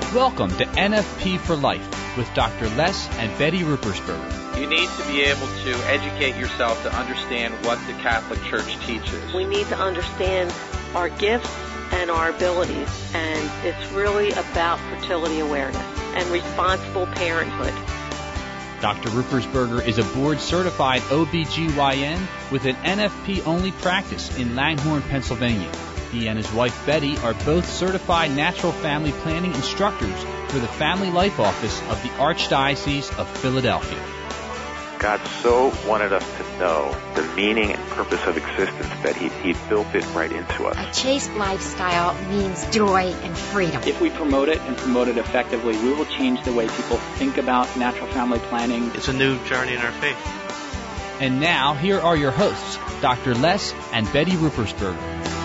Welcome to NFP for Life with Dr. Les and Betty Ruppersberger. You need to be able to educate yourself to understand what the Catholic Church teaches. We need to understand our gifts and our abilities, and it's really about fertility awareness and responsible parenthood. Dr. Ruppersberger is a board-certified OBGYN with an NFP-only practice in Langhorne, Pennsylvania. He and his wife Betty are both certified natural family planning instructors for the Family Life Office of the Archdiocese of Philadelphia. God so wanted us to know the meaning and purpose of existence that He built it right into us. A chaste lifestyle means joy and freedom. If we promote it and promote it effectively, we will change the way people think about natural family planning. It's a new journey in our faith. And now, here are your hosts, Dr. Les and Betty Ruppersberger.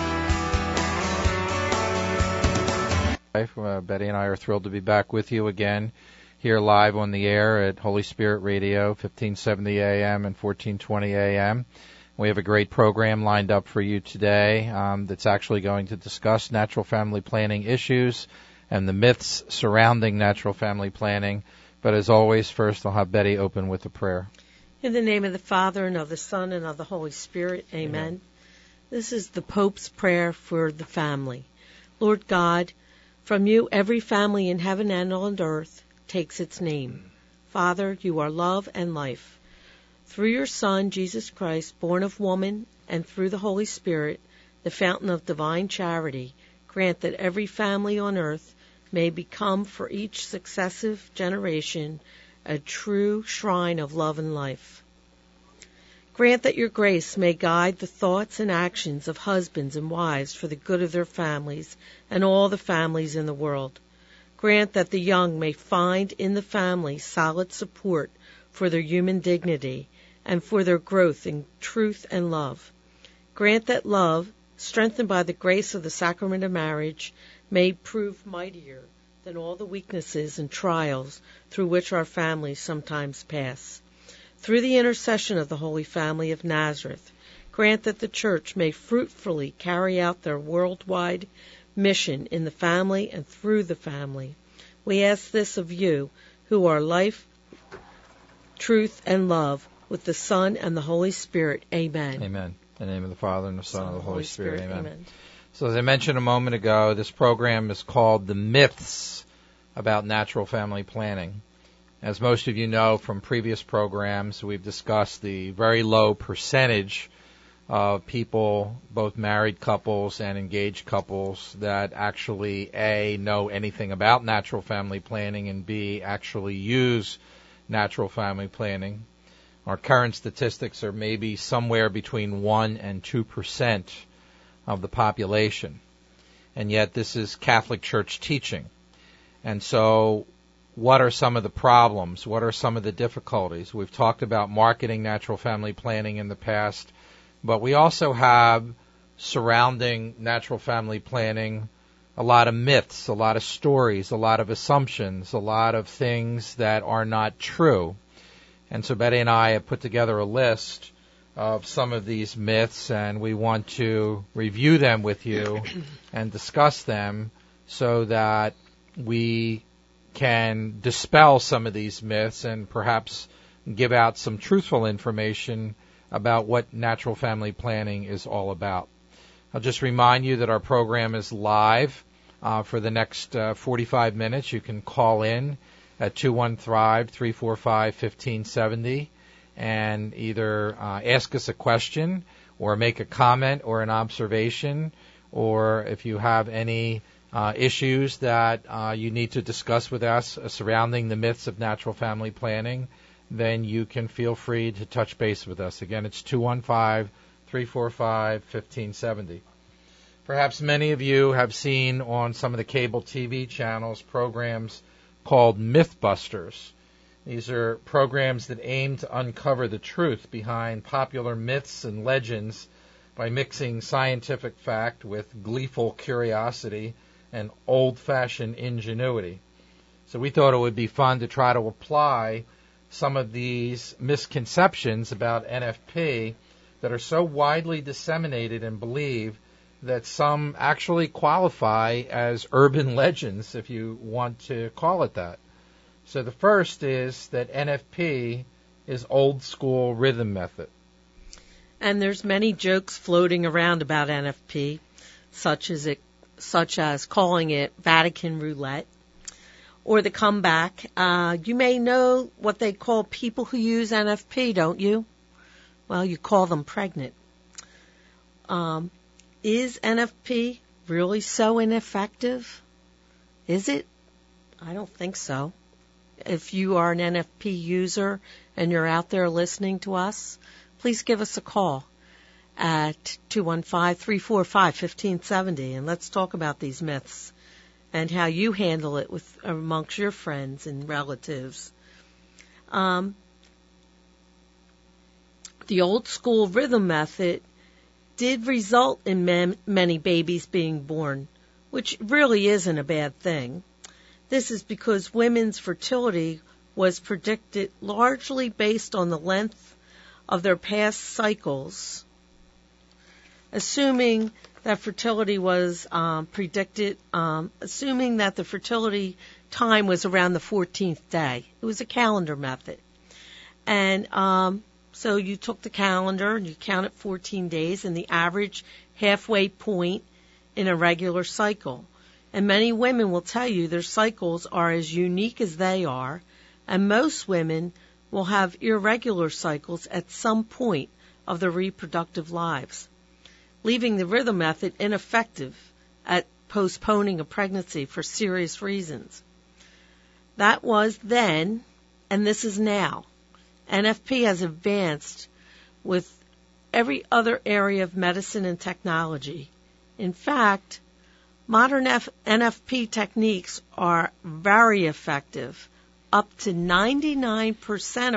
Betty and I are thrilled to be back with you again here live on the air at Holy Spirit Radio, 1570 AM and 1420 AM. We have a great program lined up for you today that's actually going to discuss natural family planning issues and the myths surrounding natural family planning. But as always, first I'll have Betty open with a prayer. In the name of the Father, and of the Son, and of the Holy Spirit, amen. This is the Pope's prayer for the family. Lord God, from you every family in heaven and on earth takes its name. Father, you are love and life. Through your Son, Jesus Christ, born of woman, and through the Holy Spirit, the fountain of divine charity, grant that every family on earth may become for each successive generation a true shrine of love and life. Grant that your grace may guide the thoughts and actions of husbands and wives for the good of their families and all the families in the world. Grant that the young may find in the family solid support for their human dignity and for their growth in truth and love. Grant that love, strengthened by the grace of the sacrament of marriage, may prove mightier than all the weaknesses and trials through which our families sometimes pass. Through the intercession of the Holy Family of Nazareth, grant that the Church may fruitfully carry out their worldwide mission in the family and through the family. We ask this of you, who are life, truth, and love, with the Son and the Holy Spirit. Amen. Amen. In the name of the Father, and the Son, and the Holy Spirit. Amen. So as I mentioned a moment ago, this program is called The Myths About Natural Family Planning. As most of you know from previous programs, we've discussed the very low percentage of people, both married couples and engaged couples, that actually, A, know anything about natural family planning, and B, actually use natural family planning. Our current statistics are maybe somewhere between 1 and 2% of the population. And yet this is Catholic Church teaching. And so what are some of the problems? What are some of the difficulties? We've talked about marketing natural family planning in the past, but we also have, surrounding natural family planning, a lot of myths, a lot of stories, a lot of assumptions, a lot of things that are not true. And so Betty and I have put together a list of some of these myths, and we want to review them with you and discuss them so that we can dispel some of these myths and perhaps give out some truthful information about what natural family planning is all about. I'll just remind you that our program is live for the next 45 minutes. You can call in at 215-345-1570 and either ask us a question or make a comment or an observation, or if you have any issues that you need to discuss with us surrounding the myths of natural family planning, then you can feel free to touch base with us. Again, it's 215-345-1570. Perhaps many of you have seen on some of the cable TV channels programs called Mythbusters. These are programs that aim to uncover the truth behind popular myths and legends by mixing scientific fact with gleeful curiosity and old-fashioned ingenuity. So we thought it would be fun to try to apply some of these misconceptions about NFP that are so widely disseminated and believed that some actually qualify as urban legends, if you want to call it that. So the first is that NFP is old school rhythm method. And there's many jokes floating around about NFP, such as calling it Vatican roulette, or the comeback. You may know what they call people who use NFP, don't you? Well, you call them pregnant. Is NFP really so ineffective? Is it? I don't think so. If you are an NFP user and you're out there listening to us, please give us a call at 215-345-1570, and let's talk about these myths and how you handle it amongst your friends and relatives. The old school rhythm method did result in many babies being born, which really isn't a bad thing. This is because women's fertility was predicted largely based on the length of their past cycles. Assuming that fertility was assuming that the fertility time was around the 14th day. It was a calendar method. And so you took the calendar and you counted 14 days and the average halfway point in a regular cycle. And many women will tell you their cycles are as unique as they are, and most women will have irregular cycles at some point of their reproductive lives, leaving the rhythm method ineffective at postponing a pregnancy for serious reasons. That was then, and this is now. NFP has advanced with every other area of medicine and technology. In fact, modern NFP techniques are very effective, up to 99%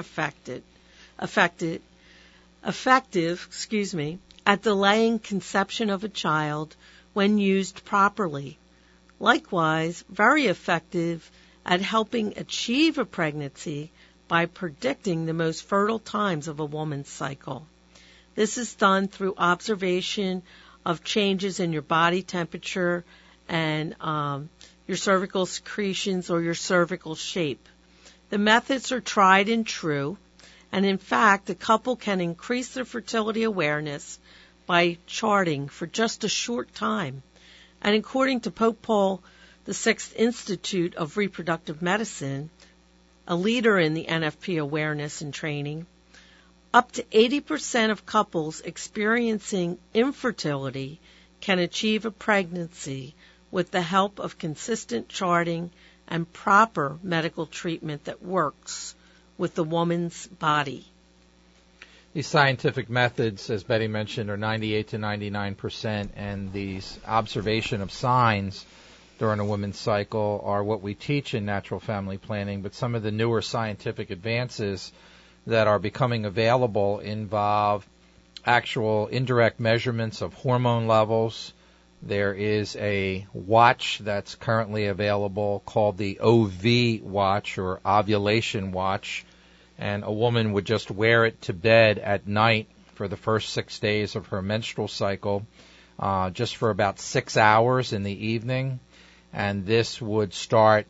effective, at delaying conception of a child when used properly. Likewise, very effective at helping achieve a pregnancy by predicting the most fertile times of a woman's cycle. This is done through observation of changes in your body temperature and your cervical secretions or your cervical shape. The methods are tried and true, and in fact, a couple can increase their fertility awareness by charting for just a short time. And according to Pope Paul VI Institute of Reproductive Medicine, a leader in the NFP awareness and training, up to 80% of couples experiencing infertility can achieve a pregnancy with the help of consistent charting and proper medical treatment that works with the woman's body. These scientific methods, as Betty mentioned, are 98 to 99%, and these observation of signs during a woman's cycle are what we teach in natural family planning, but some of the newer scientific advances that are becoming available involve actual indirect measurements of hormone levels. There is a watch that's currently available called the OV watch, or ovulation watch, and a woman would just wear it to bed at night for the first 6 days of her menstrual cycle, just for about 6 hours in the evening. And this would start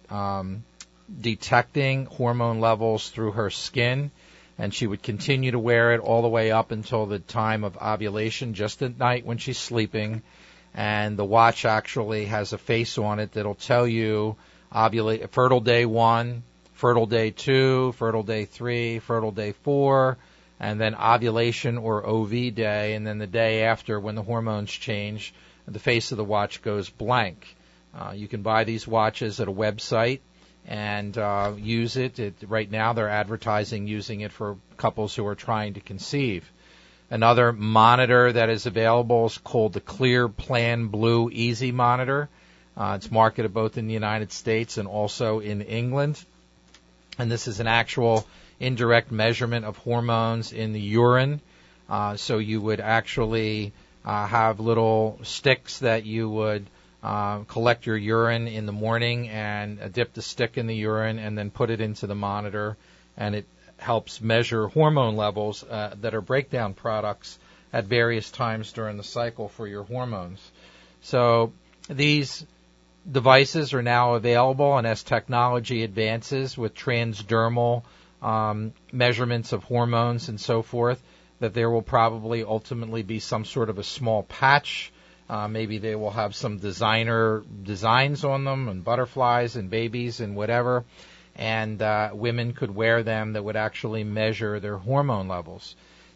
detecting hormone levels through her skin, and she would continue to wear it all the way up until the time of ovulation, just at night when she's sleeping. And the watch actually has a face on it that'll tell you fertile day 1, fertile day 2, fertile day 3, fertile day 4, and then ovulation or OV day, and then the day after when the hormones change, the face of the watch goes blank. You can buy these watches at a website and use it. Right now they're advertising using it for couples who are trying to conceive. Another monitor that is available is called the Clear Plan Blue Easy Monitor. It's marketed both in the United States and also in England. And this is an actual indirect measurement of hormones in the urine. So you would actually have little sticks that you would collect your urine in the morning and dip the stick in the urine and then put it into the monitor, and it helps measure hormone levels that are breakdown products at various times during the cycle for your hormones. So these devices are now available, and as technology advances with transdermal measurements of hormones and so forth, that there will probably ultimately be some sort of a small patch. Maybe they will have some designer designs on them and butterflies and babies and whatever, and women could wear them that would actually measure their hormone levels.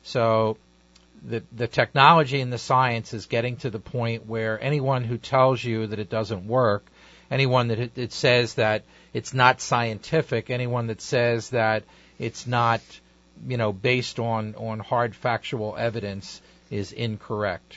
So the technology and the science is getting to the point where anyone who tells you that it doesn't work, anyone that it says that it's not scientific, anyone that says that it's not, based on hard factual evidence is incorrect.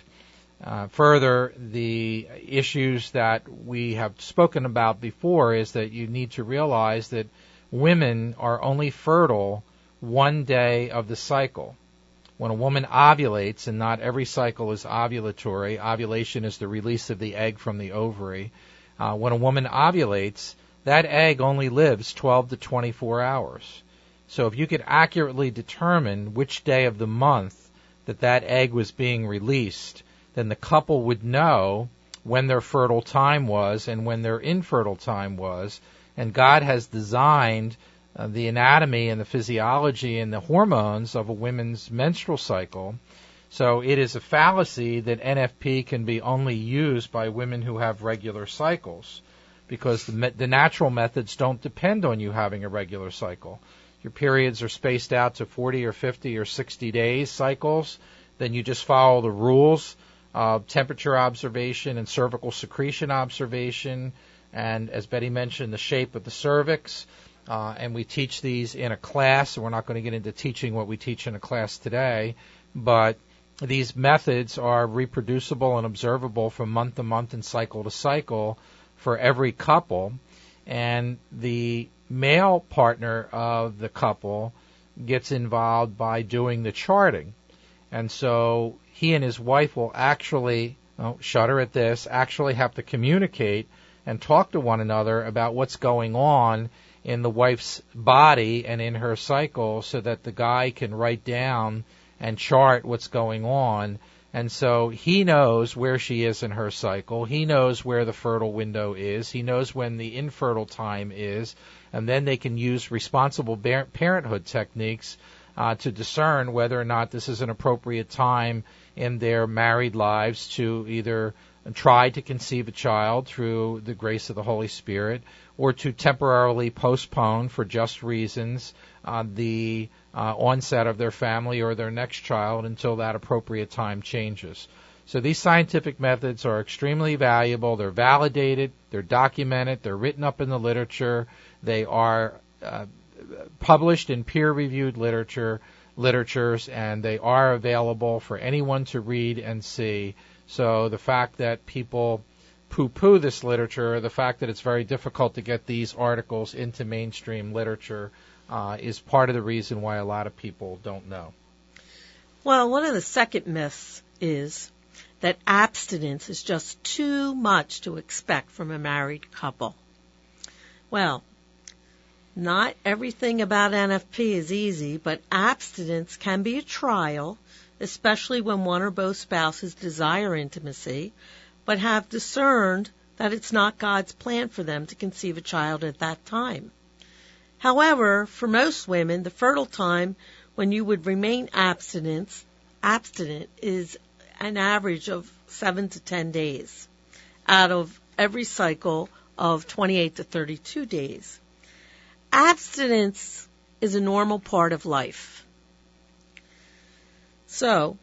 Further, the issues that we have spoken about before is that you need to realize that women are only fertile one day of the cycle. When a woman ovulates, and not every cycle is ovulatory, ovulation is the release of the egg from the ovary. When a woman ovulates, that egg only lives 12 to 24 hours. So if you could accurately determine which day of the month that egg was being released, then the couple would know when their fertile time was and when their infertile time was. And God has designed the anatomy and the physiology and the hormones of a woman's menstrual cycle. So it is a fallacy that NFP can be only used by women who have regular cycles, because the natural methods don't depend on you having a regular cycle. Your periods are spaced out to 40 or 50 or 60 days cycles. Then you just follow the rules of temperature observation and cervical secretion observation, and as Betty mentioned, the shape of the cervix. And we teach these in a class. We're not going to get into teaching what we teach in a class today, but these methods are reproducible and observable from month to month and cycle to cycle for every couple. And the male partner of the couple gets involved by doing the charting. And so he and his wife will actually, shudder at this, actually have to communicate and talk to one another about what's going on in the wife's body and in her cycle, so that the guy can write down and chart what's going on. And so he knows where she is in her cycle. He knows where the fertile window is. He knows when the infertile time is. And then they can use responsible parenthood techniques to discern whether or not this is an appropriate time in their married lives to either try to conceive a child through the grace of the Holy Spirit, or to temporarily postpone for just reasons the onset of their family or their next child until that appropriate time changes. So these scientific methods are extremely valuable. They're validated, they're documented, they're written up in the literature, they are published in peer-reviewed literatures, and they are available for anyone to read and see. So the fact that people poo-poo this literature, the fact that it's very difficult to get these articles into mainstream literature, is part of the reason why a lot of people don't know. Well, one of the second myths is that abstinence is just too much to expect from a married couple. Well, not everything about NFP is easy, but abstinence can be a trial, especially when one or both spouses desire intimacy, but have discerned that it's not God's plan for them to conceive a child at that time. However, for most women, the fertile time when you would remain abstinent is an average of 7 to 10 days out of every cycle of 28 to 32 days. Abstinence is a normal part of life. So,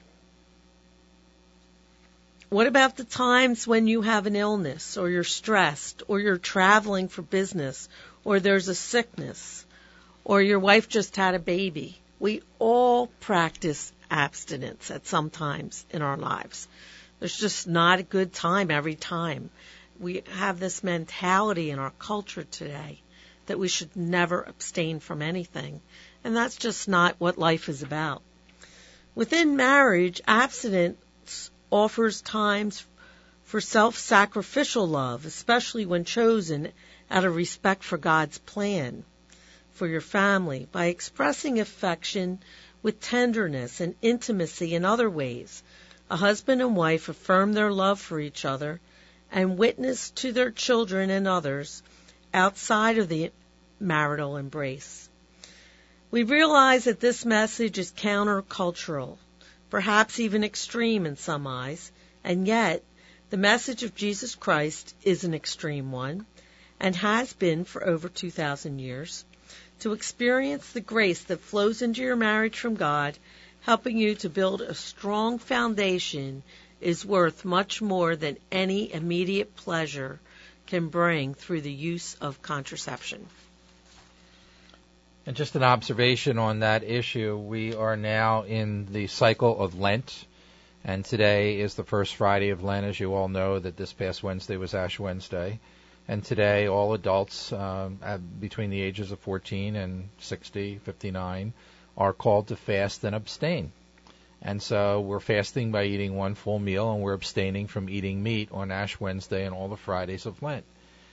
what about the times when you have an illness, or you're stressed, or you're traveling for business, or there's a sickness, or your wife just had a baby? We all practice abstinence at some times in our lives. There's just not a good time every time. We have this mentality in our culture today that we should never abstain from anything, and that's just not what life is about. Within marriage, abstinence offers times for self-sacrificial love, especially when chosen out of respect for God's plan for your family, by expressing affection with tenderness and intimacy in other ways. A husband and wife affirm their love for each other and witness to their children and others outside of the marital embrace. We realize that this message is countercultural, perhaps even extreme in some eyes, and yet the message of Jesus Christ is an extreme one, and has been for over 2,000 years. To experience the grace that flows into your marriage from God, helping you to build a strong foundation, is worth much more than any immediate pleasure can bring through the use of contraception. And just an observation on that issue, we are now in the cycle of Lent, and today is the first Friday of Lent. As you all know, that this past Wednesday was Ash Wednesday. And today, all adults between the ages of 14 and 60, 59, are called to fast and abstain. And so we're fasting by eating one full meal, and we're abstaining from eating meat on Ash Wednesday and all the Fridays of Lent.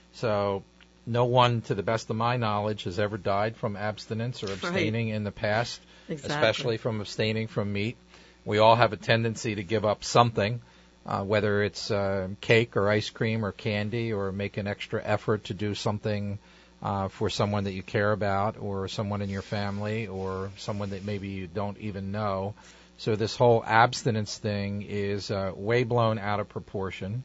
So no one, to the best of my knowledge, has ever died from abstinence or abstaining in the past, especially from abstaining from meat. We all have a tendency to give up something, whether it's cake or ice cream or candy, or make an extra effort to do something for someone that you care about, or someone in your family, or someone that maybe you don't even know. So this whole abstinence thing is way blown out of proportion,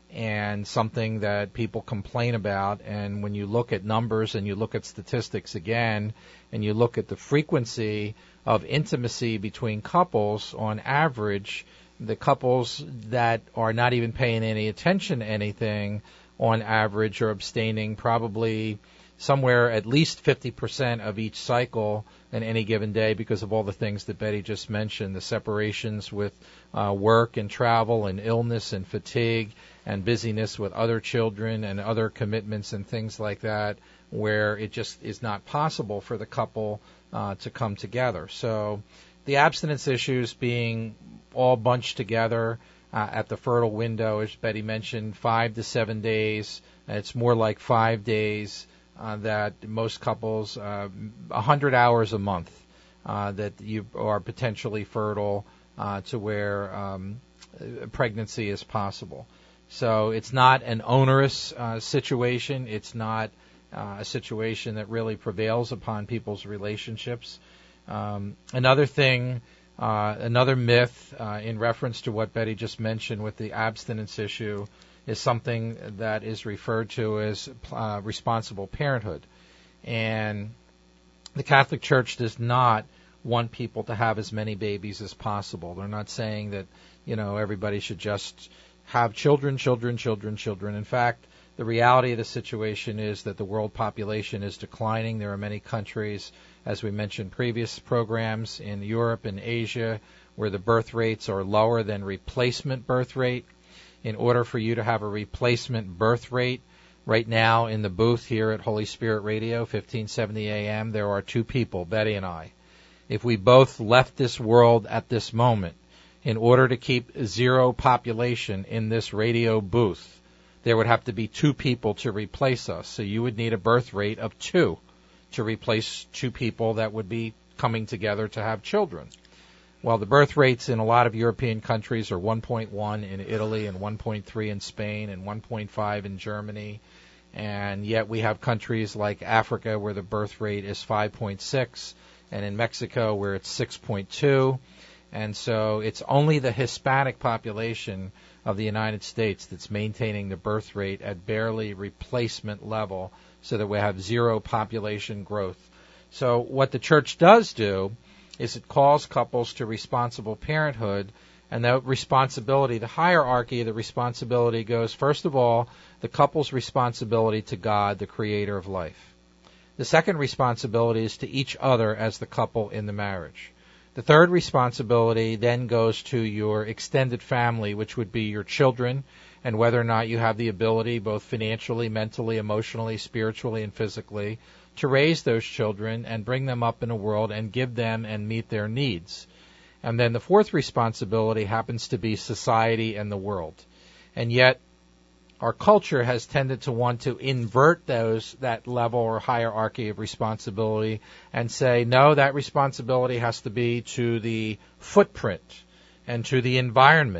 and something that people complain about. And when you look at numbers and you look at statistics again, and you look at the frequency of intimacy between couples, on average, the couples that are not even paying any attention to anything, on average, are abstaining probably somewhere at least 50% of each cycle in any given day, because of all the things that Betty just mentioned, the separations with work and travel and illness and fatigue and busyness with other children and other commitments and things like that, where it just is not possible for the couple to come together. So the abstinence issues being all bunched together at the fertile window, as Betty mentioned, 5 to 7 days. It's more like 5 days that most couples, 100 hours a month that you are potentially fertile to where pregnancy is possible. So it's not an onerous situation. It's not a situation that really prevails upon people's relationships. Another thing, another myth in reference to what Betty just mentioned with the abstinence issue, is something that is referred to as responsible parenthood. And the Catholic Church does not want people to have as many babies as possible. They're not saying that, everybody should just have children. In fact, the reality of the situation is that the world population is declining. There are many countries, as we mentioned previous programs, in Europe and Asia, where the birth rates are lower than replacement birth rate. In order for you to have a replacement birth rate, right now in the booth here at Holy Spirit Radio, 1570 AM, there are two people, Betty and I. If we both left this world at this moment, in order to keep zero population in this radio booth, there would have to be two people to replace us. So you would need a birth rate of 2 to replace two people that would be coming together to have children. Well, the birth rates in a lot of European countries are 1.1 in Italy and 1.3 in Spain and 1.5 in Germany. And yet we have countries like Africa where the birth rate is 5.6, and in Mexico where it's 6.2. And so it's only the Hispanic population of the United States that's maintaining the birth rate at barely replacement level, so that we have zero population growth. So what the church does do is it calls couples to responsible parenthood, and that responsibility, the hierarchy of the responsibility goes, first of all, the couple's responsibility to God, the creator of life. The second responsibility is to each other as the couple in the marriage. The third responsibility then goes to your extended family, which would be your children, and whether or not you have the ability, both financially, mentally, emotionally, spiritually, and physically, to raise those children and bring them up in a world and give them and meet their needs. And then the fourth responsibility happens to be society and the world. And yet, our culture has tended to want to invert that level or hierarchy of responsibility and say, no, that responsibility has to be to the footprint and to the environment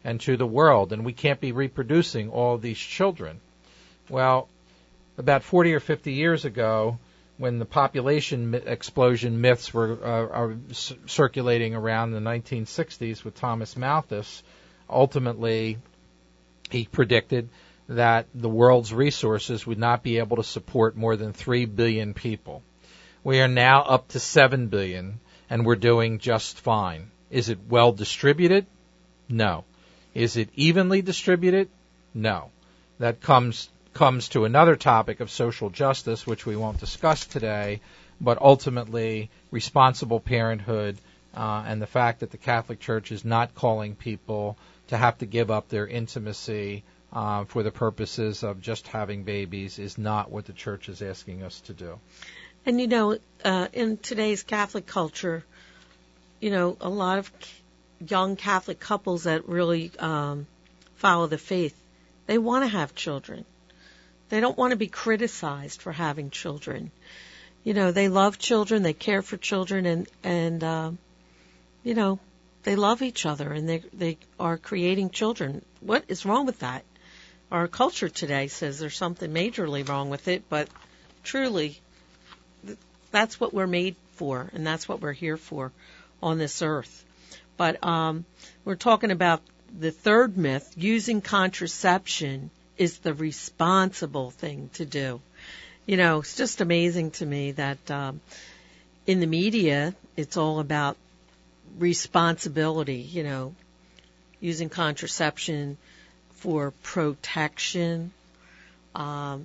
and to the world, and we can't be reproducing all of these children. Well, about 40 or 50 years ago, when the population explosion myths were circulating around in the 1960s with Thomas Malthus, ultimately he predicted that the world's resources would not be able to support more than 3 billion people. We are now up to 7 billion, and we're doing just fine. Is it well distributed? No. Is it evenly distributed? No. That comes to another topic of social justice, which we won't discuss today, but ultimately responsible parenthood and the fact that the Catholic Church is not calling people to have to give up their intimacy for the purposes of just having babies is not what the Church is asking us to do. And, in today's Catholic culture, a lot of young Catholic couples that really follow the faith, they want to have children. They don't want to be criticized for having children. They love children, they care for children, and they love each other, and they are creating children. What is wrong with that? Our culture today says there's something majorly wrong with it, but truly, that's what we're made for, and that's what we're here for on this earth. But we're talking about the third myth: using contraception is the responsible thing to do. It's just amazing to me that in the media, it's all about responsibility, using contraception for protection, not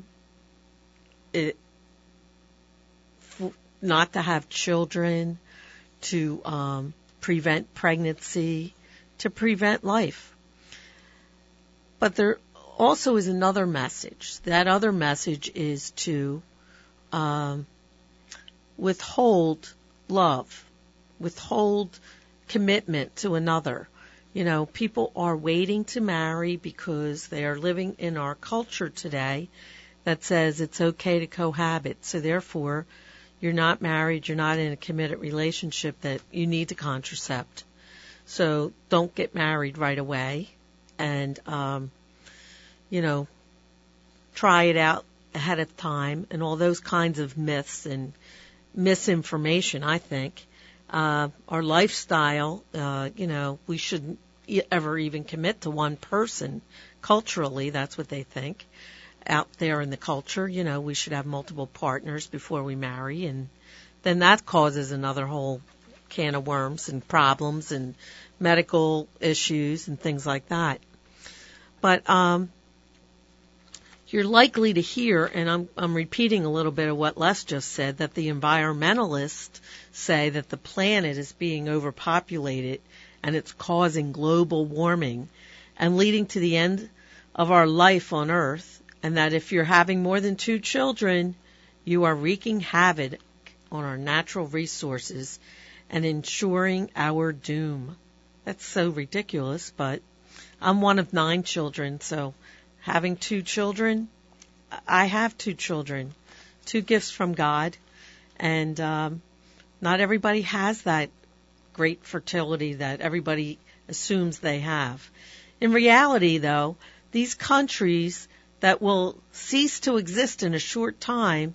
to have children, to prevent pregnancy, to prevent life. But there also is another message. That other message is to withhold love, withhold commitment to another. People are waiting to marry because they are living in our culture today that says it's okay to cohabit. So therefore, you're not married, you're not in a committed relationship, that you need to contracept. So don't get married right away, and try it out ahead of time, and all those kinds of myths and misinformation, I think. Our lifestyle, we shouldn't ever even commit to one person. Culturally, that's what they think. Out there in the culture, we should have multiple partners before we marry, and then that causes another whole can of worms and problems and medical issues and things like that. But you're likely to hear, and I'm repeating a little bit of what Les just said, that the environmentalists say that the planet is being overpopulated and it's causing global warming and leading to the end of our life on Earth, and that if you're having more than 2 children, you are wreaking havoc on our natural resources and ensuring our doom. That's so ridiculous, but I'm one of 9 children, so having 2 children, I have 2 children, 2 gifts from God, and not everybody has that great fertility that everybody assumes they have. In reality, though, these countries that will cease to exist in a short time,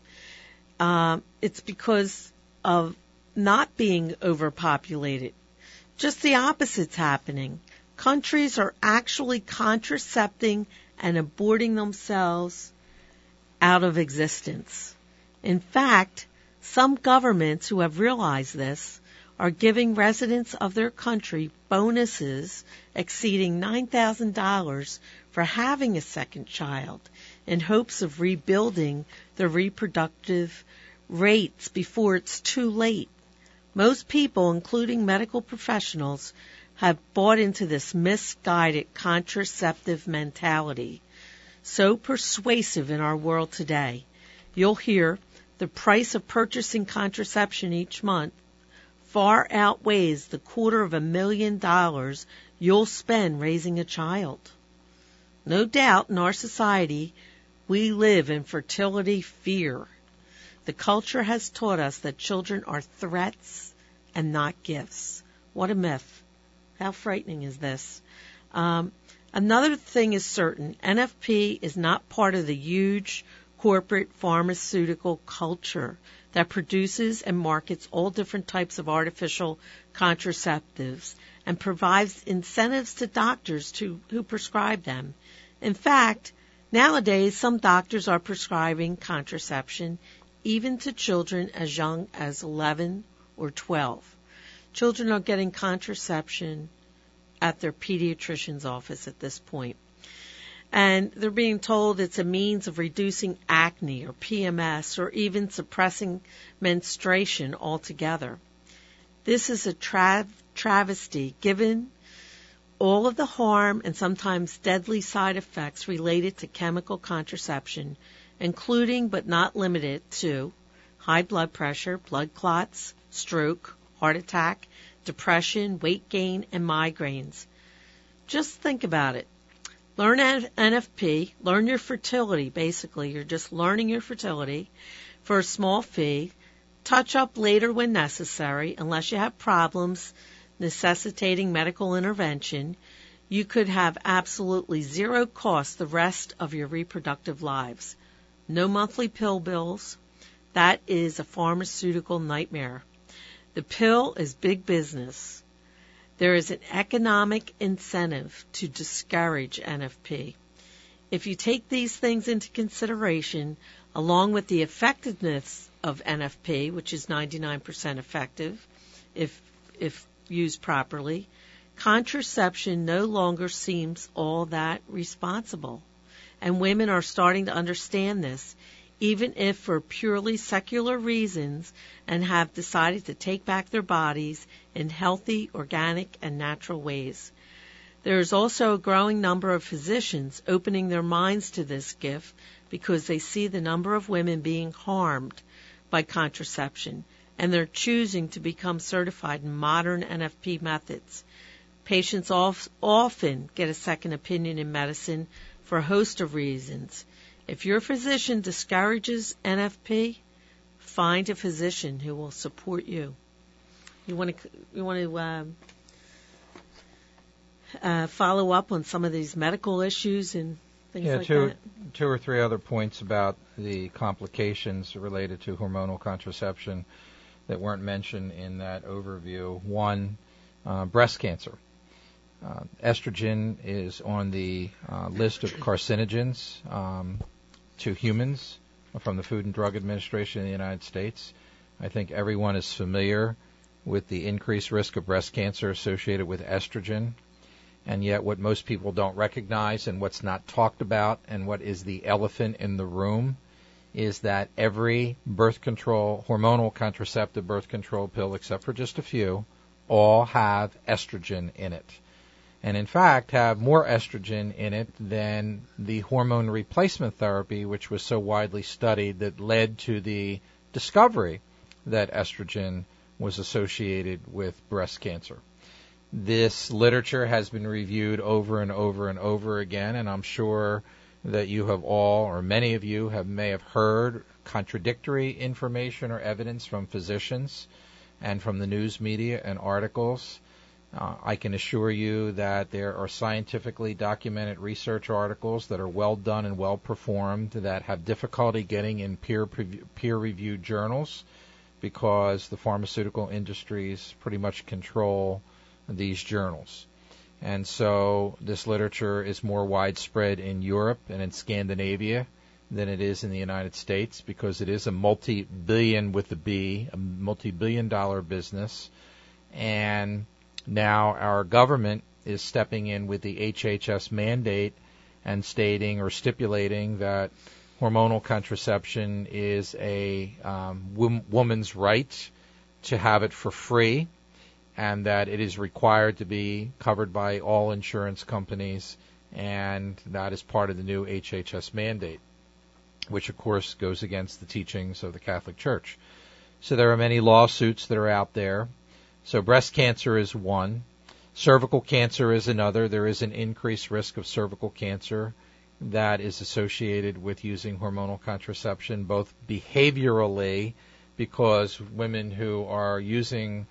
it's because of not being overpopulated. Just the opposite's happening. Countries are actually contracepting and aborting themselves out of existence. In fact, some governments who have realized this are giving residents of their country bonuses exceeding $9,000 for having a second child in hopes of rebuilding their reproductive rates before it's too late. Most people, including medical professionals, have bought into this misguided contraceptive mentality, so persuasive in our world today. You'll hear the price of purchasing contraception each month far outweighs the $250,000 you'll spend raising a child. No doubt in our society, we live in fertility fear. The culture has taught us that children are threats and not gifts. What a myth. How frightening is this? Another thing is certain. NFP is not part of the huge corporate pharmaceutical culture that produces and markets all different types of artificial contraceptives and provides incentives to doctors who prescribe them. In fact, nowadays some doctors are prescribing contraception even to children as young as 11 or 12. Children are getting contraception at their pediatrician's office at this point. And they're being told it's a means of reducing acne or PMS or even suppressing menstruation altogether. This is a travesty given all of the harm and sometimes deadly side effects related to chemical contraception, including but not limited to high blood pressure, blood clots, stroke, heart attack, depression, weight gain, and migraines. Just think about it. Learn NFP, learn your fertility, basically. You're just learning your fertility for a small fee. Touch up later when necessary, unless you have problems necessitating medical intervention. You could have absolutely zero cost the rest of your reproductive lives. No monthly pill bills. That is a pharmaceutical nightmare. The pill is big business. There is an economic incentive to discourage NFP. If you take these things into consideration, along with the effectiveness of NFP, which is 99% effective if used properly, contraception no longer seems all that responsible. And women are starting to understand this, even if for purely secular reasons, and have decided to take back their bodies in healthy, organic, and natural ways. There is also a growing number of physicians opening their minds to this gift because they see the number of women being harmed by contraception, and they're choosing to become certified in modern NFP methods. Patients often get a second opinion in medicine for a host of reasons. If your physician discourages NFP, find a physician who will support you. You want to follow up on some of these medical issues and things like that? Two or three other points about the complications related to hormonal contraception that weren't mentioned in that overview. One, breast cancer. Estrogen is on the list of carcinogens to humans from the Food and Drug Administration in the United States. I think everyone is familiar with the increased risk of breast cancer associated with estrogen, and yet what most people don't recognize and what's not talked about and what is the elephant in the room is that every birth control, hormonal contraceptive birth control pill, except for just a few, all have estrogen in it. And in fact have more estrogen in it than the hormone replacement therapy, which was so widely studied that led to the discovery that estrogen was associated with breast cancer. This literature has been reviewed over and over and over again, and I'm sure that you have all, or many of you, may have heard contradictory information or evidence from physicians and from the news media and articles. I can assure you that there are scientifically documented research articles that are well done and well performed that have difficulty getting in peer-reviewed journals because the pharmaceutical industries pretty much control these journals. And so this literature is more widespread in Europe and in Scandinavia than it is in the United States because it is a multi-billion with a B, a multi-billion-dollar business. And now our government is stepping in with the HHS mandate and stating or stipulating that hormonal contraception is a woman's right to have it for free, and that it is required to be covered by all insurance companies, and that is part of the new HHS mandate, which of course goes against the teachings of the Catholic Church. So there are many lawsuits that are out there. So breast cancer is one. Cervical cancer is another. There is an increased risk of cervical cancer that is associated with using hormonal contraception, both behaviorally, because women who are using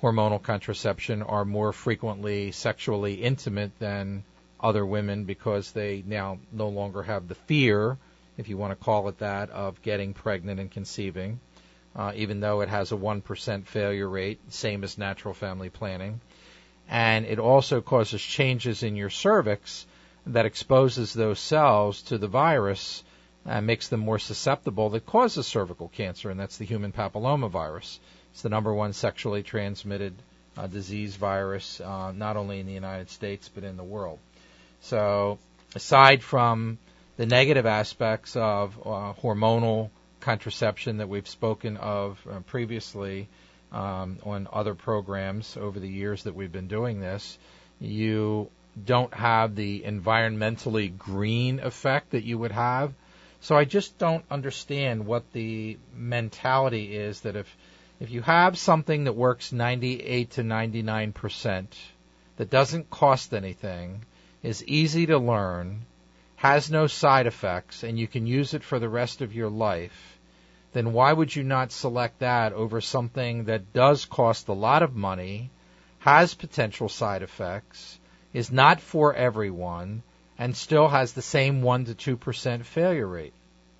hormonal contraception are more frequently sexually intimate than other women because they now no longer have the fear, if you want to call it that, of getting pregnant and conceiving, even though it has a 1% failure rate, same as natural family planning. And it also causes changes in your cervix that exposes those cells to the virus and makes them more susceptible that causes cervical cancer, and that's the human papillomavirus. It's the number one sexually transmitted disease virus, not only in the United States but in the world. So aside from the negative aspects of hormonal contraception that we've spoken of previously on other programs over the years that we've been doing this, you don't have the environmentally green effect that you would have. So I just don't understand what the mentality is that if you have something that works 98 to 99%, that doesn't cost anything, is easy to learn, has no side effects, and you can use it for the rest of your life, then why would you not select that over something that does cost a lot of money, has potential side effects, is not for everyone, and still has the same 1 to 2% failure rate?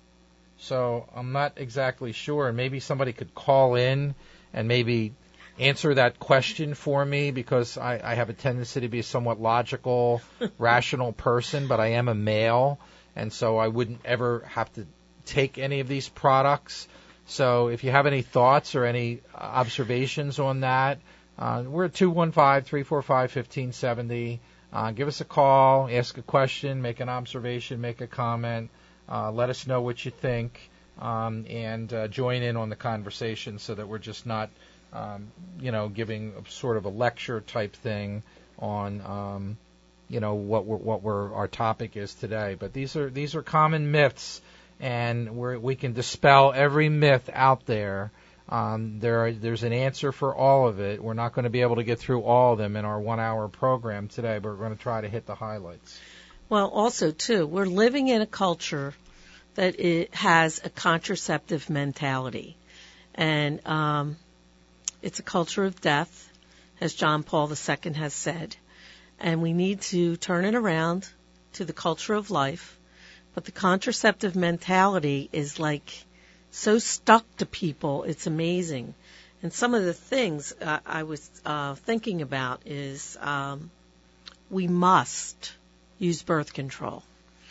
So I'm not exactly sure, and maybe somebody could call in and maybe answer that question for me, because I have a tendency to be a somewhat logical, rational person, but I am a male, and so I wouldn't ever have to take any of these products. So if you have any thoughts or any observations on that, we're at 215-345-1570. Give us a call, ask a question, make an observation, make a comment. Let us know what you think, and join in on the conversation so that we're just not, giving sort of a lecture type thing on, what our topic is today. But these are common myths, and we can dispel every myth out there. There's an answer for all of it. We're not going to be able to get through all of them in our 1-hour program today, but we're going to try to hit the highlights. Well, also, too, we're living in a culture that it has a contraceptive mentality. And it's a culture of death, as John Paul II has said. And we need to turn it around to the culture of life. But the contraceptive mentality is like so stuck to people, it's amazing. And some of the things I was thinking about is we must use birth control,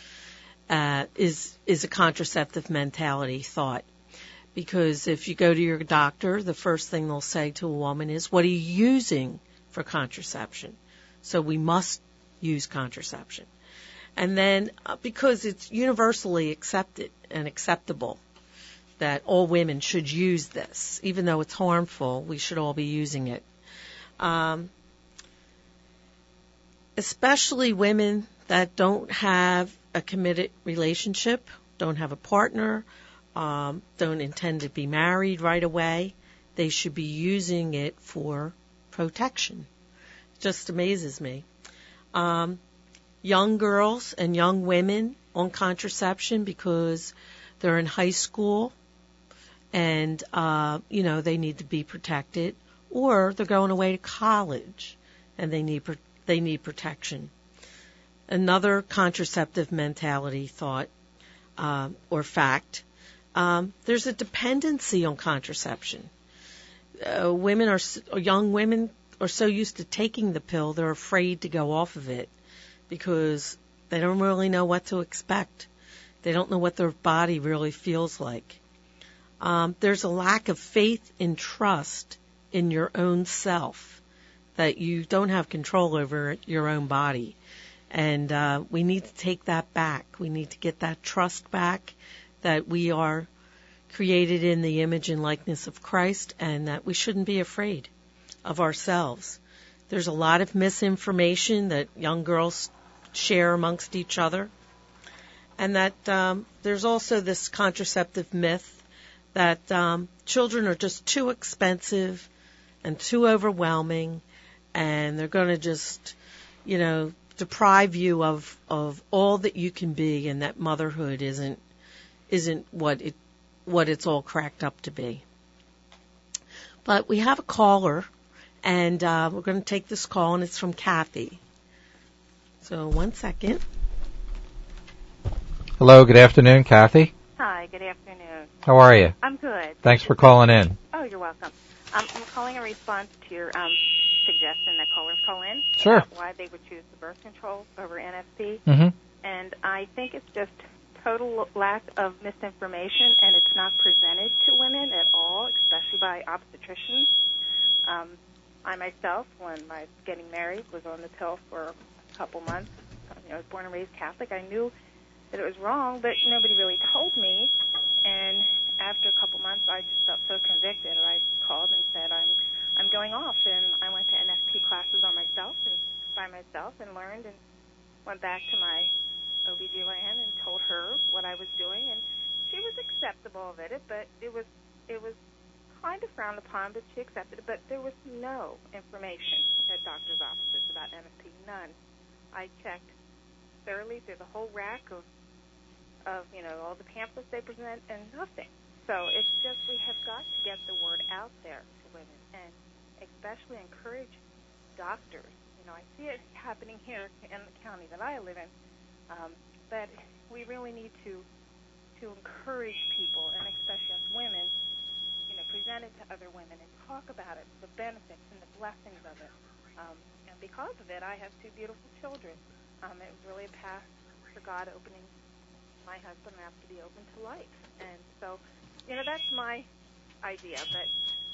is a contraceptive mentality thought. Because if you go to your doctor, the first thing they'll say to a woman is, what are you using for contraception? So we must use contraception. And then because it's universally accepted and acceptable that all women should use this, even though it's harmful, we should all be using it. Especially women that don't have a committed relationship, don't have a partner, don't intend to be married right away, they should be using it for protection. It just amazes me. Young girls and young women on contraception because they're in high school and, they need to be protected, or they're going away to college and they need protection. Another contraceptive mentality thought, or fact, there's a dependency on contraception. Young women are so used to taking the pill, they're afraid to go off of it because they don't really know what to expect. They don't know what their body really feels like. There's a lack of faith and trust in your own self, that you don't have control over your own body. And we need to take that back. We need to get that trust back, that we are created in the image and likeness of Christ, and that we shouldn't be afraid of ourselves. There's a lot of misinformation that young girls share amongst each other, and that there's also this contraceptive myth that children are just too expensive and too overwhelming, and they're going to just, deprive you of all that you can be, and that motherhood isn't what it's all cracked up to be. But we have a caller, And we're going to take this call, and it's from Kathy. So 1 second. Hello, good afternoon, Kathy. Hi, good afternoon. How are you? I'm good. Thanks for calling in. Oh, you're welcome. I'm calling in response to your suggestion that callers call in. Sure. About why they would choose the birth control over NFP. Mm-hmm. And I think it's just total lack of misinformation, and it's not presented to women at all, especially by obstetricians. I myself, when I was getting married, was on the pill for a couple months. I was born and raised Catholic. I knew that it was wrong, but nobody really told me. And after a couple months, I just felt so convicted. I called and said, I'm going off. And I went to NFP classes on myself and by myself and learned and went back to my OBGYN and told her what I was doing. And she was acceptable of it, but it was kind of frowned upon, but she accepted it. But there was no information at doctor's offices about NFP, none. I checked thoroughly through the whole rack of all the pamphlets they present, and nothing. So it's just we have got to get the word out there to women, and especially encourage doctors. I see it happening here in the county that I live in, but we really need to encourage people, and especially us women, present it to other women and talk about it, the benefits and the blessings of it. And because of it, I have 2 beautiful children. It was really a path for God opening my husband and I have to be open to life. And so, that's my idea. But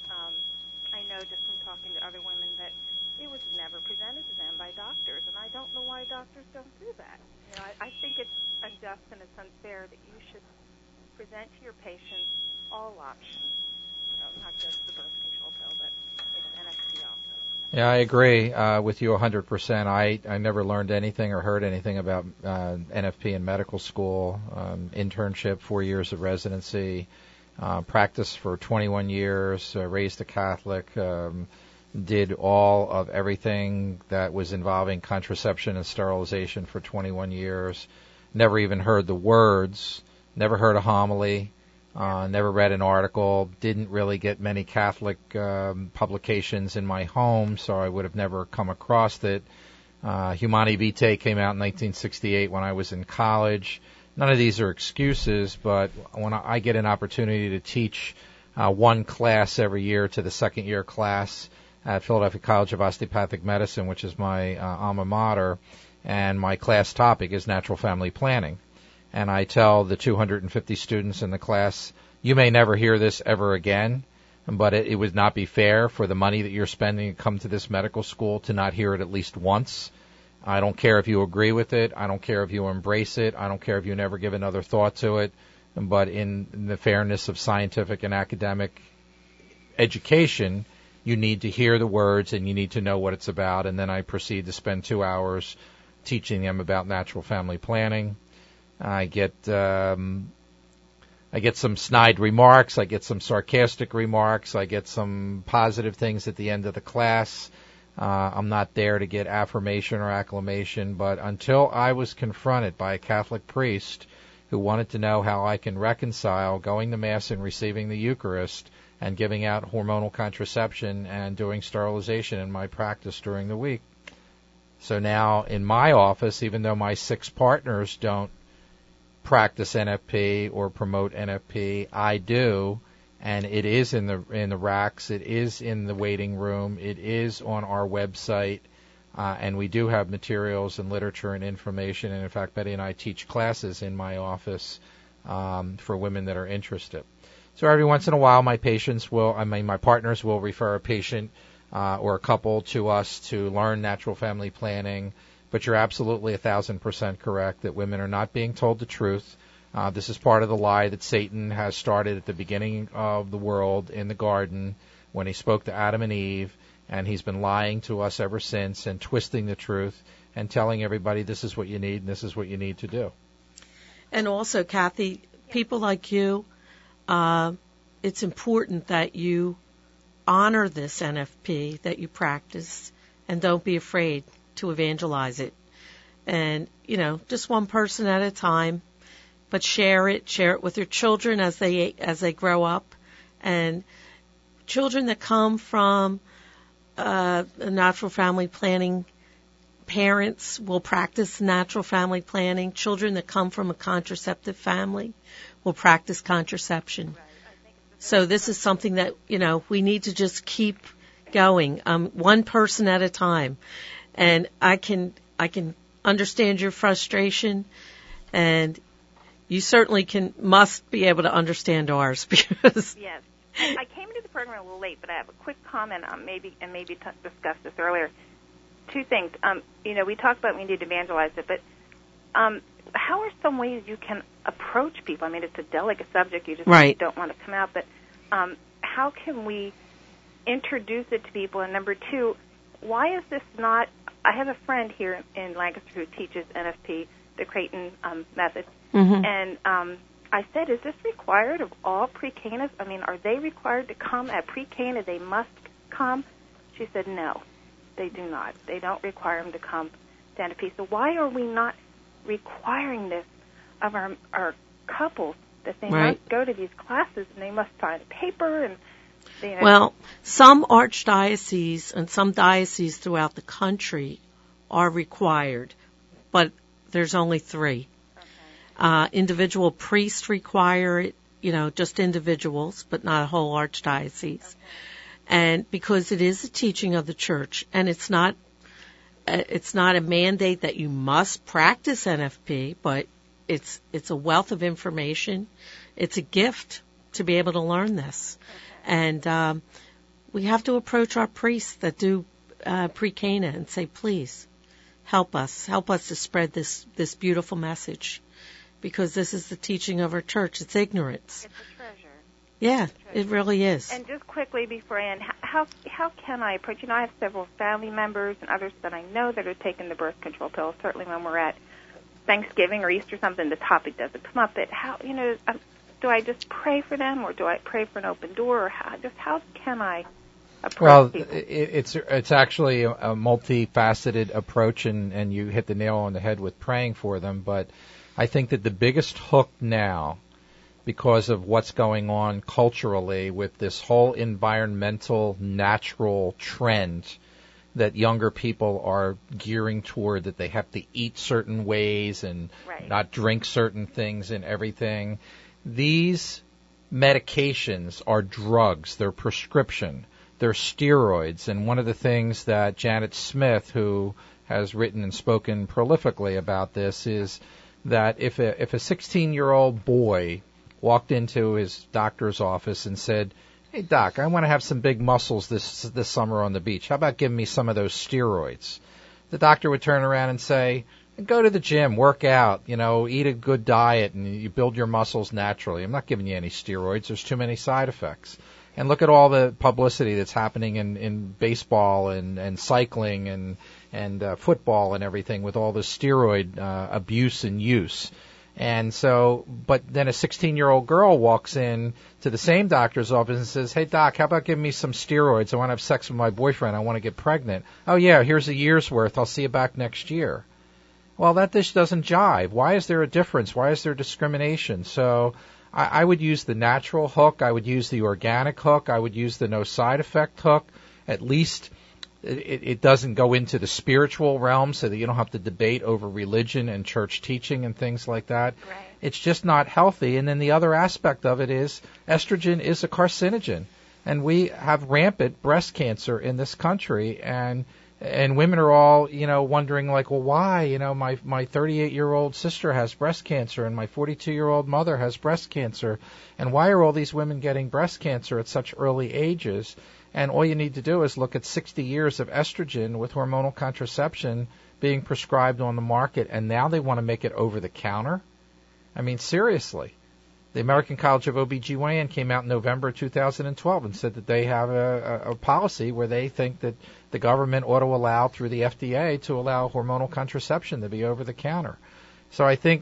I know just from talking to other women that it was never presented to them by doctors. And I don't know why doctors don't do that. I think it's unjust and it's unfair that you should present to your patients all options. Not just the birth control pill, but NFP also. Yeah, I agree with you 100%. I never learned anything or heard anything about NFP in medical school, internship, 4 years of residency, practice for 21 years, raised a Catholic, did all of everything that was involving contraception and sterilization for 21 years, never even heard the words, never heard a homily. Never read an article, didn't really get many Catholic publications in my home, so I would have never come across it. Humani Vitae came out in 1968 when I was in college. None of these are excuses, but when I get an opportunity to teach one class every year to the second-year class at Philadelphia College of Osteopathic Medicine, which is my alma mater, and my class topic is natural family planning. And I tell the 250 students in the class, you may never hear this ever again, but it would not be fair for the money that you're spending to come to this medical school to not hear it at least once. I don't care if you agree with it. I don't care if you embrace it. I don't care if you never give another thought to it. But in the fairness of scientific and academic education, you need to hear the words and you need to know what it's about. And then I proceed to spend 2 hours teaching them about natural family planning. I get some snide remarks. I get some sarcastic remarks. I get some positive things at the end of the class. I'm not there to get affirmation or acclamation, but until I was confronted by a Catholic priest who wanted to know how I can reconcile going to Mass and receiving the Eucharist and giving out hormonal contraception and doing sterilization in my practice during the week. So now in my office, even though my 6 partners don't practice NFP or promote NFP, I do, and it is in the racks, it is in the waiting room, it is on our website, and we do have materials and literature and information, and in fact Betty and I teach classes in my office for women that are interested. So every once in a while my partners will refer a patient or a couple to us to learn natural family planning. But you're absolutely 1,000% correct that women are not being told the truth. This is part of the lie that Satan has started at the beginning of the world in the garden when he spoke to Adam and Eve, and he's been lying to us ever since and twisting the truth and telling everybody this is what you need and this is what you need to do. And also, Kathy, people like you, it's important that you honor this NFP, that you practice, and don't be afraid to evangelize it. And, just one person at a time, but share it with your children as they grow up. And children that come from natural family planning, parents will practice natural family planning. Children that come from a contraceptive family will practice contraception. So this is something that, we need to just keep going, one person at a time. And I can understand your frustration, and you certainly must be able to understand ours, because yes. I came into the program a little late, but I have a quick comment on maybe discussed this earlier. Two things. We talked about we need to evangelize it, but how are some ways you can approach people? I mean, it's a delicate subject. You just don't want to come out, but how can we introduce it to people? And number two, why is this not? I have a friend here in Lancaster who teaches NFP, the Creighton method, and I said, is this required of all pre-Canas? I mean, are they required to come at pre-Cana? They must come? She said, no, they do not. They don't require them to come to NFP. So why are we not requiring this of our couples, that they must go to these classes and they must sign a paper? And Well, some archdioceses and some dioceses throughout the country are required, but there's only 3. Individual priests require it, just individuals, but not a whole archdiocese. Okay. And because it is a teaching of the church, and it's not a mandate that you must practice NFP, but it's a wealth of information. It's a gift to be able to learn this. Okay. And we have to approach our priests that do pre-Cana and say, please, help us to spread this beautiful message. Because this is the teaching of our church. It's ignorance. It's a treasure. Yeah, it really is. And just quickly before I end, how can I approach? I have several family members and others that I know that are taking the birth control pills. Certainly when we're at Thanksgiving or Easter or something, the topic doesn't come up. But how, do I just pray for them, or do I pray for an open door, or how can I approach people? Well, it's actually a multifaceted approach, and you hit the nail on the head with praying for them, but I think that the biggest hook now, because of what's going on culturally with this whole environmental, natural trend that younger people are gearing toward, that they have to eat certain ways and not drink certain things and everything. These medications are drugs. They're prescription. They're steroids. And one of the things that Janet Smith, who has written and spoken prolifically about this, is that if a 16-year-old boy walked into his doctor's office and said, hey, doc, I want to have some big muscles this summer on the beach. How about giving me some of those steroids? The doctor would turn around and say, go to the gym, work out, eat a good diet, and you build your muscles naturally. I'm not giving you any steroids. There's too many side effects. And look at all the publicity that's happening in baseball and cycling and football and everything with all the steroid abuse and use. And so, but then a 16-year-old girl walks in to the same doctor's office and says, hey, doc, how about giving me some steroids? I want to have sex with my boyfriend. I want to get pregnant. Oh, yeah, here's a year's worth. I'll see you back next year. Well, that just doesn't jive. Why is there a difference? Why is there discrimination? So I would use the natural hook. I would use the organic hook. I would use the no side effect hook. At least it doesn't go into the spiritual realm so that you don't have to debate over religion and church teaching and things like that. Right. It's just not healthy. And then the other aspect of it is estrogen is a carcinogen. And we have rampant breast cancer in this country. And women are all, wondering like, well, why? My 38-year-old sister has breast cancer and my 42-year-old mother has breast cancer. And why are all these women getting breast cancer at such early ages? And all you need to do is look at 60 years of estrogen with hormonal contraception being prescribed on the market, and now they want to make it over the counter? I mean, seriously. The American College of OBGYN came out in November 2012 and said that they have a policy where they think that the government ought to allow, through the FDA, to allow hormonal contraception to be over the counter. So I think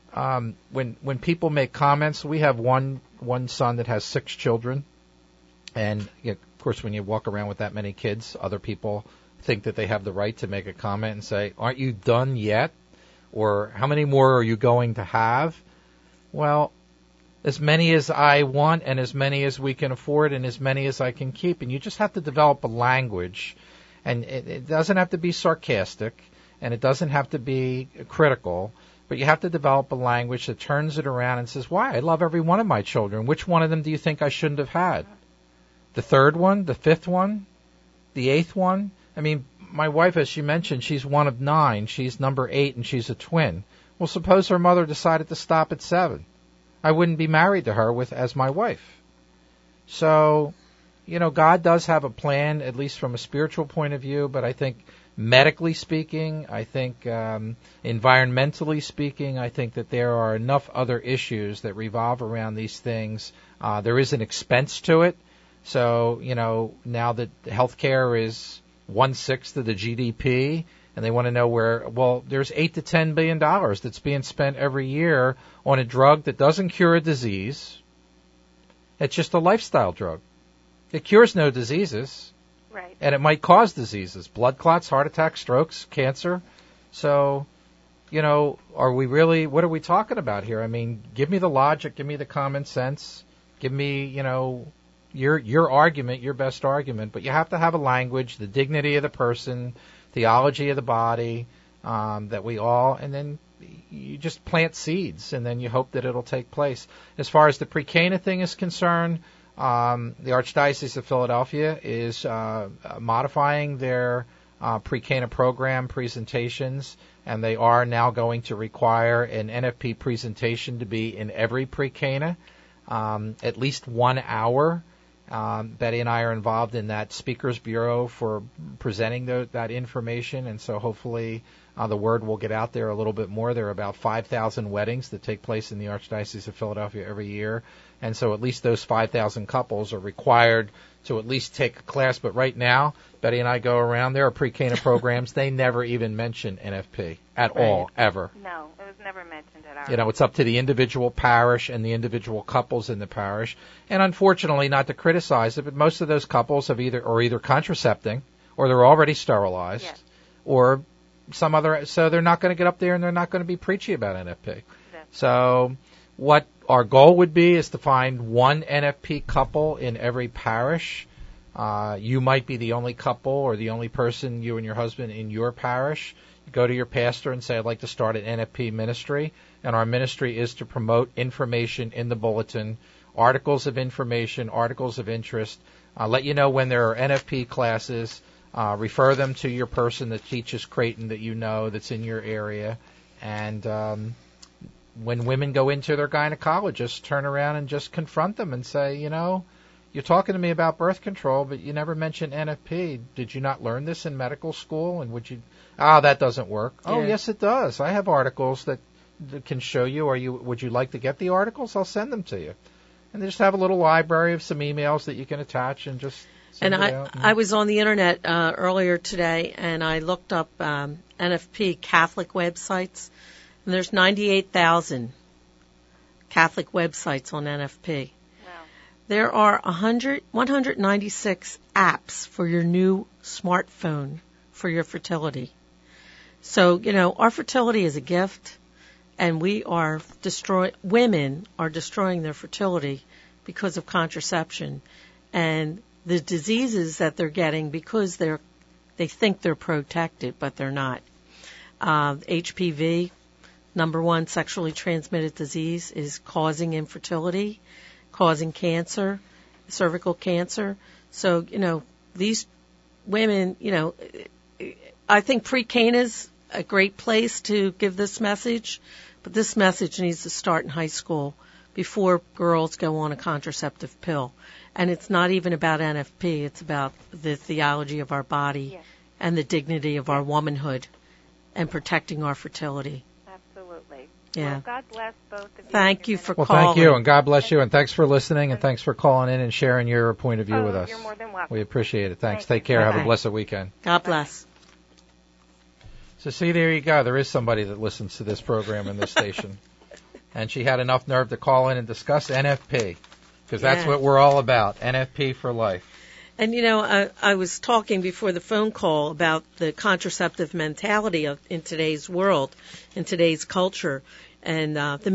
when people make comments, we have one son that has 6 children, and of course when you walk around with that many kids, other people think that they have the right to make a comment and say, aren't you done yet? Or how many more are you going to have? Well, as many as I want and as many as we can afford and as many as I can keep. And you just have to develop a language. And it doesn't have to be sarcastic, and it doesn't have to be critical, but you have to develop a language that turns it around and says, why? I love every one of my children. Which one of them do you think I shouldn't have had? The third one? The fifth one? The eighth one? I mean, my wife, as she mentioned, she's one of 9. She's number 8, and she's a twin. Well, suppose her mother decided to stop at 7. I wouldn't be married to her as my wife. So, God does have a plan, at least from a spiritual point of view, but I think medically speaking, I think environmentally speaking, I think that there are enough other issues that revolve around these things. There is an expense to it. So, now that healthcare is 1/6 of the GDP, and they want to know there's $8 to $10 billion that's being spent every year on a drug that doesn't cure a disease. It's just a lifestyle drug. It cures no diseases. Right. And it might cause diseases, blood clots, heart attacks, strokes, cancer. So, are we really, what are we talking about here? I mean, give me the logic, give me the common sense, give me, your argument, your best argument, but you have to have a language, the dignity of the person, theology of the body, that we all, and then you just plant seeds, and then you hope that it'll take place. As far as the pre-Cana thing is concerned, the Archdiocese of Philadelphia is modifying their pre-Cana program presentations, and they are now going to require an NFP presentation to be in every pre-Cana, at least 1 hour. Betty and I are involved in that speakers bureau for presenting that information, and so hopefully the word will get out there a little bit more. There are about 5,000 weddings that take place in the Archdiocese of Philadelphia every year, and so at least those 5,000 couples are required to at least take a class. But right now, Betty and I go around, there are pre-Cana programs. They never even mention NFP at all, ever. No, it was never mentioned at our it's up to the individual parish and the individual couples in the parish. And unfortunately, not to criticize it, but most of those couples are either contracepting, or they're already sterilized, yes, or some other, so they're not going to get up there and they're not going to be preachy about NFP. So what our goal would be is to find one NFP couple in every parish. You might be the only couple or the only person, you and your husband, in your parish. You go to your pastor and say, I'd like to start an NFP ministry, and our ministry is to promote information in the bulletin, articles of information, articles of interest, let you know when there are NFP classes, refer them to your person that teaches Creighton that you know that's in your area, and when women go into their gynecologist, turn around and just confront them and say, you're talking to me about birth control, but you never mentioned NFP. Did you not learn this in medical school? And would you, that doesn't work. Yeah. Oh, yes, it does. I have articles that can show you. Would you like to get the articles? I'll send them to you. And they just have a little library of some emails that you can attach and just send it out. I was on the internet earlier today, and I looked up NFP Catholic websites, and there's 98,000 Catholic websites on NFP. Wow. There are 196 apps for your new smartphone for your fertility. So, our fertility is a gift, and women are destroying their fertility because of contraception and the diseases that they're getting because they think they're protected, but they're not. HPV, number one sexually transmitted disease, is causing infertility, causing cancer, cervical cancer. So, these women, I think pre-Cana's a great place to give this message, but this message needs to start in high school before girls go on a contraceptive pill. And it's not even about NFP, it's about the theology of our body, yes, and the dignity of our womanhood and protecting our fertility. Absolutely. Yeah. Well, God bless both of you. Thank you for calling. Well, thank you, and God bless you, and thanks for listening, and thanks for calling in and sharing your point of view with us. You're more than welcome. We appreciate it. Thanks. Take care. Bye-bye. Have a blessed weekend. God bless. So see, there you go. There is somebody that listens to this program in this station. And she had enough nerve to call in and discuss NFP, because that's what we're all about, NFP for life. And, I was talking before the phone call about the contraceptive mentality in today's world, in today's culture, and the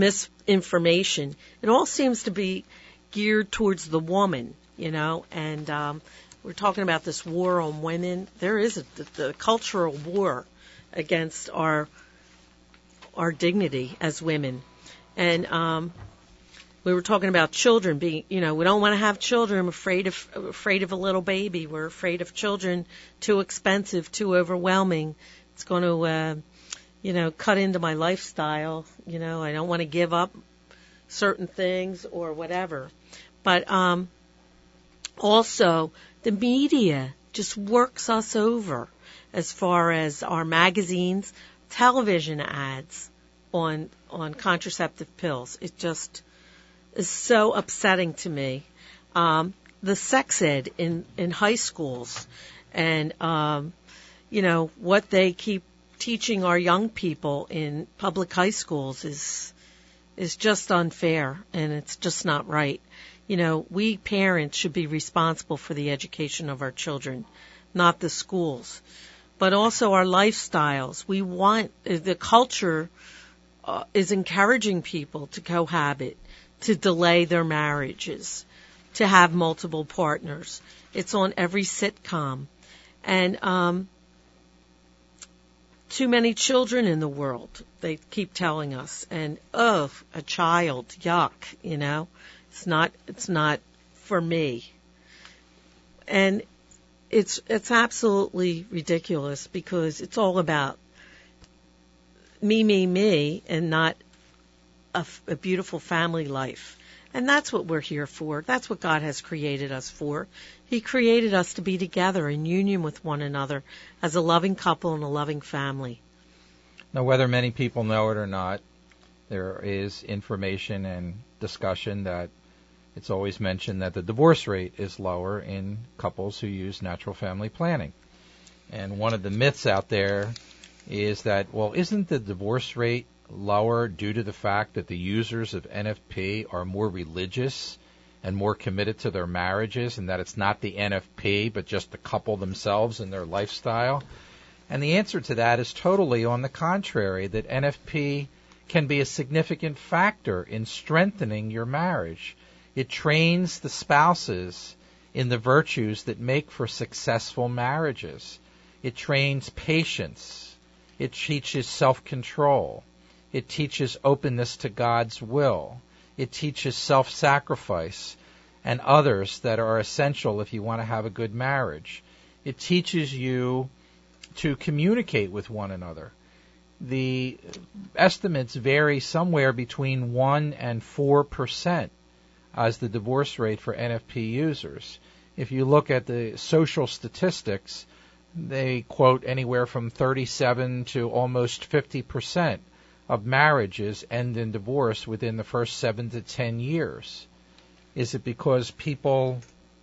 information, it all seems to be geared towards the woman, and we're talking about this war on women. There is the cultural war against our dignity as women. And we were talking about children being, we don't want to have children. I'm afraid of a little baby. We're afraid of children. Too expensive, too overwhelming. It's going to, cut into my lifestyle. I don't want to give up certain things or whatever. But also, the media just works us over as far as our magazines, television ads on contraceptive pills. It just is so upsetting to me. The sex ed in high schools and, what they keep teaching our young people in public high schools is just unfair, and it's just not right. We parents should be responsible for the education of our children, not the schools. But also our lifestyles. We want, the culture is encouraging people to cohabit, to delay their marriages, to have multiple partners. It's on every sitcom. And too many children in the world, they keep telling us. And, a child, yuck, It's not for me. And it's absolutely ridiculous because it's all about me, and not a beautiful family life. And that's what we're here for. That's what God has created us for. He created us to be together in union with one another as a loving couple and a loving family. Now, whether many people know it or not, there is information and discussion that it's always mentioned that the divorce rate is lower in couples who use natural family planning. And one of the myths out there is that, isn't the divorce rate lower due to the fact that the users of NFP are more religious and more committed to their marriages, and that it's not the NFP but just the couple themselves and their lifestyle? And the answer to that is totally on the contrary, that NFP can be a significant factor in strengthening your marriage. It trains the spouses in the virtues that make for successful marriages. It trains patience. It teaches self-control. It teaches openness to God's will. It teaches self-sacrifice and others that are essential if you want to have a good marriage. It teaches you to communicate with one another. The estimates vary somewhere between 1% and 4% as the divorce rate for NFP users. If you look at the social statistics, they quote anywhere from 37 to almost 50% of marriages end in divorce within the first 7 to 10 years. Is it because people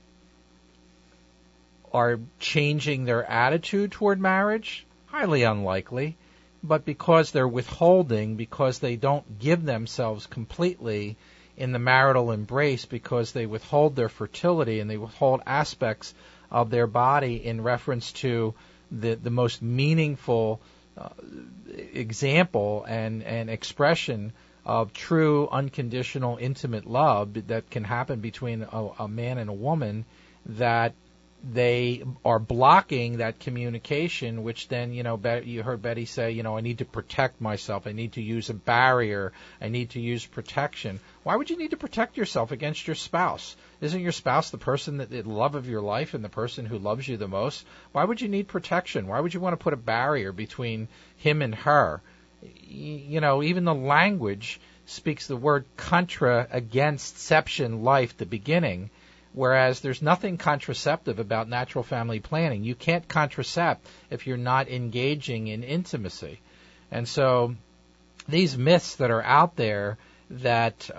are changing their attitude toward marriage? Highly unlikely. But because they're withholding, because they don't give themselves completely in the marital embrace, because they withhold their fertility and they withhold aspects of their body in reference to the most meaningful example and expression of true unconditional intimate love that can happen between a man and a woman, that they are blocking that communication, which then, you heard Betty say, I need to protect myself. I need to use a barrier. I need to use protection. Why would you need to protect yourself against your spouse? Isn't your spouse the person the love of your life and the person who loves you the most? Why would you need protection? Why would you want to put a barrier between him and her? Even the language speaks the word contra againstception life, the beginning. Whereas there's nothing contraceptive about natural family planning. You can't contracept if you're not engaging in intimacy. And so these myths that are out there that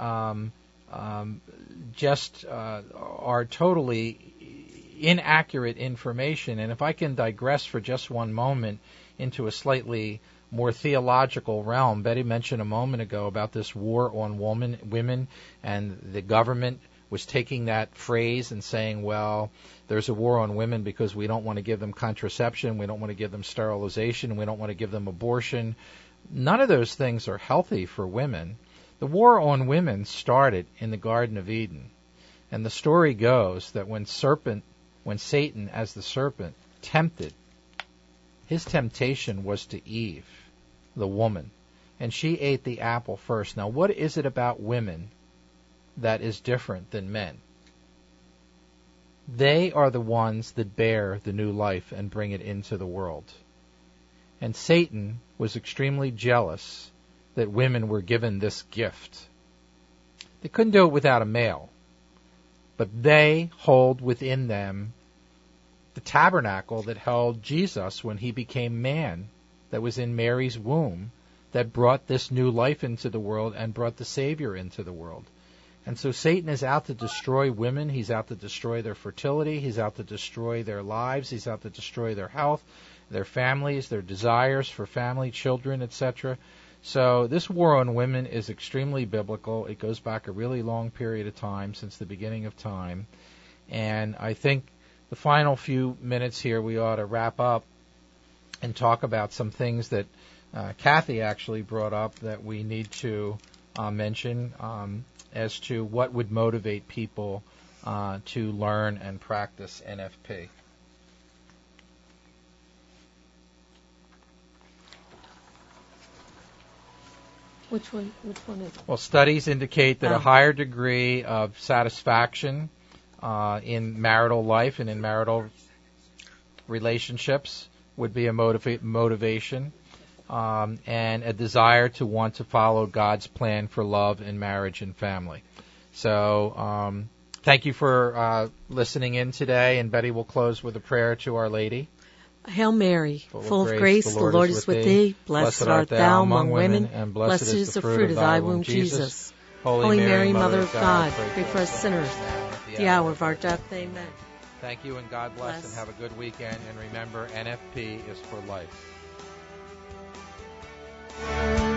just are totally inaccurate information. And if I can digress for just one moment into a slightly more theological realm, Betty mentioned a moment ago about this war on women and the government was taking that phrase and saying, there's a war on women because we don't want to give them contraception, we don't want to give them sterilization, we don't want to give them abortion. None of those things are healthy for women. The war on women started in the Garden of Eden. And the story goes that when Satan, as the serpent, tempted, his temptation was to Eve, the woman. And she ate the apple first. Now, what is it about women that is different than men? They are the ones that bear the new life and bring it into the world. And Satan was extremely jealous that women were given this gift. They couldn't do it without a male, but they hold within them the tabernacle that held Jesus when he became man, that was in Mary's womb, that brought this new life into the world and brought the Savior into the world. And so Satan is out to destroy women. He's out to destroy their fertility. He's out to destroy their lives. He's out to destroy their health, their families, their desires for family, children, etc. So this war on women is extremely biblical. It goes back a really long period of time, since the beginning of time. And I think the final few minutes here we ought to wrap up and talk about some things that Kathy actually brought up that we need to mention as to what would motivate people to learn and practice NFP. Which one is it? Well, studies indicate that a higher degree of satisfaction in marital life and in marital relationships would be a motivation, and a desire to want to follow God's plan for love and marriage and family. So thank you for listening in today, and Betty will close with a prayer to Our Lady. Hail Mary, full of grace, the Lord is with thee. Blessed art thou among women, and blessed is the fruit of thy womb, Jesus. Holy Mary, Mother of God, pray for us sinners, at the hour of our death. Amen. Thank you, and God bless, and have a good weekend. And remember, NFP is for life.